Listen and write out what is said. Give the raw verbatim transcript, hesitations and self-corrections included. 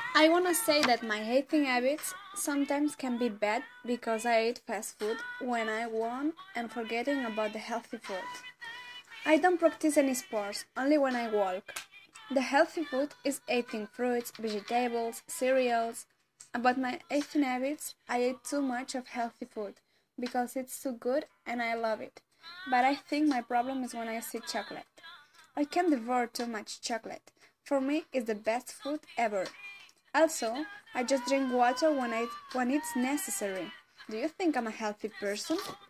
I want to say that my eating habits sometimes can be bad because I eat fast food when I want and forgetting about the healthy food. I don't practice any sports, only when I walk. The healthy food is eating fruits, vegetables, cereals. About my eating habits, I eat too much of healthy food because it's too good and I love it. But I think my problem is when I see chocolate. I can devour too much chocolate. For me, it's the best food ever. Also, I just drink water when, I, when it's necessary. Do you think I'm a healthy person?